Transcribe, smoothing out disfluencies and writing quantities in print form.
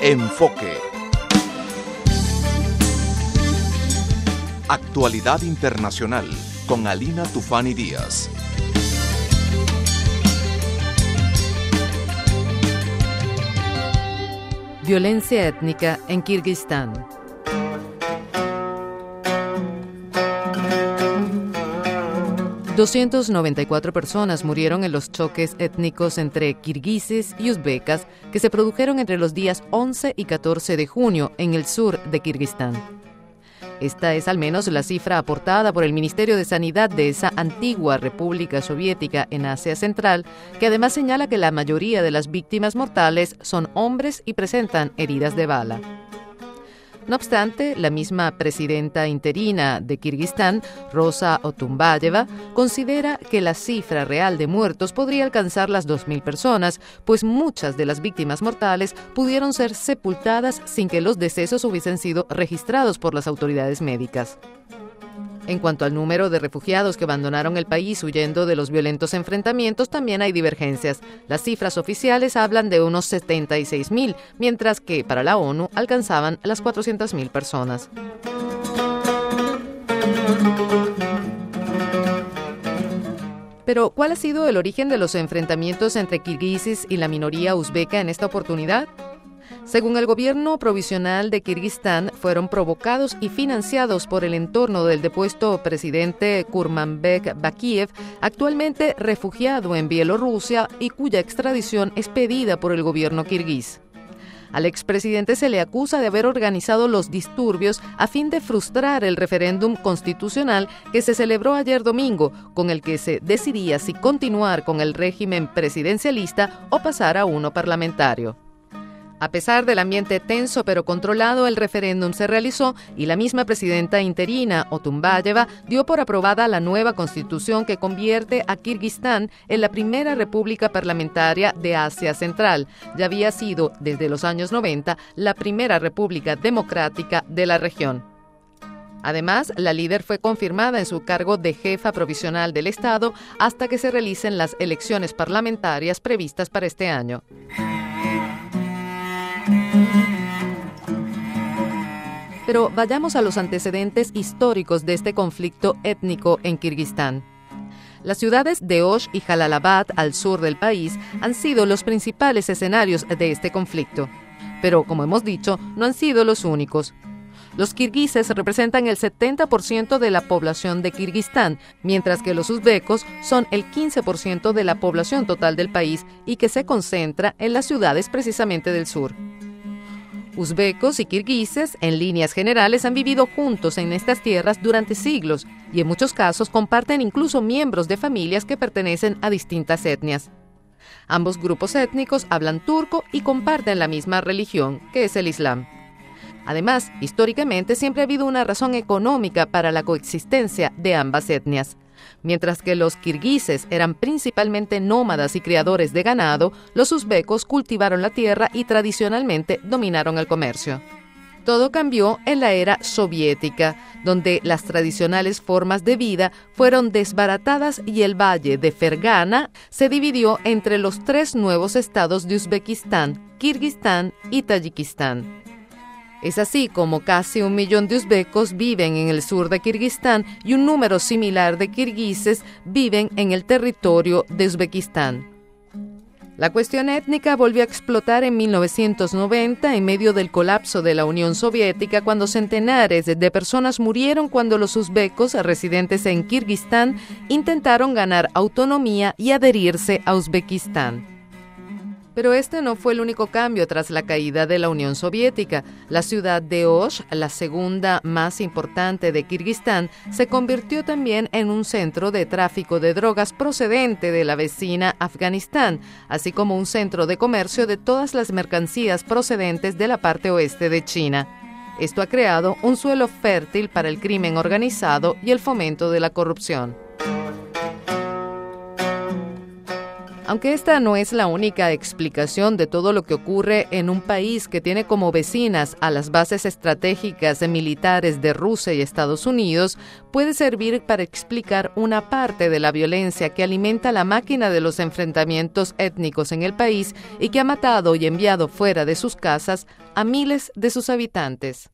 Enfoque. Actualidad internacional con Alina Tufani Díaz. Violencia étnica en Kirguistán. ...294 personas murieron en los choques étnicos entre kirguises y uzbekas que se produjeron entre los días 11 y 14 de junio en el sur de Kirguistán. Esta es al menos la cifra aportada por el Ministerio de Sanidad de esa antigua República Soviética en Asia Central, que además señala que la mayoría de las víctimas mortales son hombres y presentan heridas de bala. No obstante, la misma presidenta interina de Kirguistán, Rosa Otunbayeva, considera que la cifra real de muertos podría alcanzar las 2.000 personas, pues muchas de las víctimas mortales pudieron ser sepultadas sin que los decesos hubiesen sido registrados por las autoridades médicas. En cuanto al número de refugiados que abandonaron el país huyendo de los violentos enfrentamientos, también hay divergencias. Las cifras oficiales hablan de unos 76.000, mientras que para la ONU alcanzaban las 400.000 personas. Pero, ¿cuál ha sido el origen de los enfrentamientos entre kirguises y la minoría uzbeka en esta oportunidad? Según el gobierno provisional de Kirguistán, fueron provocados y financiados por el entorno del depuesto presidente Kurmanbek Bakiev, actualmente refugiado en Bielorrusia y cuya extradición es pedida por el gobierno kirguís. Al expresidente se le acusa de haber organizado los disturbios a fin de frustrar el referéndum constitucional que se celebró ayer domingo, con el que se decidía si continuar con el régimen presidencialista o pasar a uno parlamentario. A pesar del ambiente tenso pero controlado, el referéndum se realizó y la misma presidenta interina, Otunbayeva, dio por aprobada la nueva constitución que convierte a Kirguistán en la primera república parlamentaria de Asia Central. Ya había sido, desde los años 90, la primera república democrática de la región. Además, la líder fue confirmada en su cargo de jefa provisional del Estado hasta que se realicen las elecciones parlamentarias previstas para este año. Pero vayamos a los antecedentes históricos de este conflicto étnico en Kirguistán. Las ciudades de Osh y Jalalabad, al sur del país, han sido los principales escenarios de este conflicto. Pero, como hemos dicho, no han sido los únicos. Los kirguises representan el 70% de la población de Kirguistán, mientras que los uzbecos son el 15% de la población total del país y que se concentra en las ciudades precisamente del sur. Uzbecos y kirguises, en líneas generales, han vivido juntos en estas tierras durante siglos y en muchos casos comparten incluso miembros de familias que pertenecen a distintas etnias. Ambos grupos étnicos hablan turco y comparten la misma religión, que es el Islam. Además, históricamente siempre ha habido una razón económica para la coexistencia de ambas etnias. Mientras que los kirguises eran principalmente nómadas y criadores de ganado, los uzbecos cultivaron la tierra y tradicionalmente dominaron el comercio. Todo cambió en la era soviética, donde las tradicionales formas de vida fueron desbaratadas y el valle de Fergana se dividió entre los 3 nuevos estados de Uzbekistán, Kirguistán y Tayikistán. Es así como casi 1 millón de uzbecos viven en el sur de Kirguistán y un número similar de kirguises viven en el territorio de Uzbekistán. La cuestión étnica volvió a explotar en 1990 en medio del colapso de la Unión Soviética, cuando centenares de personas murieron cuando los uzbecos residentes en Kirguistán intentaron ganar autonomía y adherirse a Uzbekistán. Pero este no fue el único cambio tras la caída de la Unión Soviética. La ciudad de Osh, la segunda más importante de Kirguistán, se convirtió también en un centro de tráfico de drogas procedente de la vecina Afganistán, así como un centro de comercio de todas las mercancías procedentes de la parte oeste de China. Esto ha creado un suelo fértil para el crimen organizado y el fomento de la corrupción. Aunque esta no es la única explicación de todo lo que ocurre en un país que tiene como vecinas a las bases estratégicas militares de Rusia y Estados Unidos, puede servir para explicar una parte de la violencia que alimenta la máquina de los enfrentamientos étnicos en el país y que ha matado y enviado fuera de sus casas a miles de sus habitantes.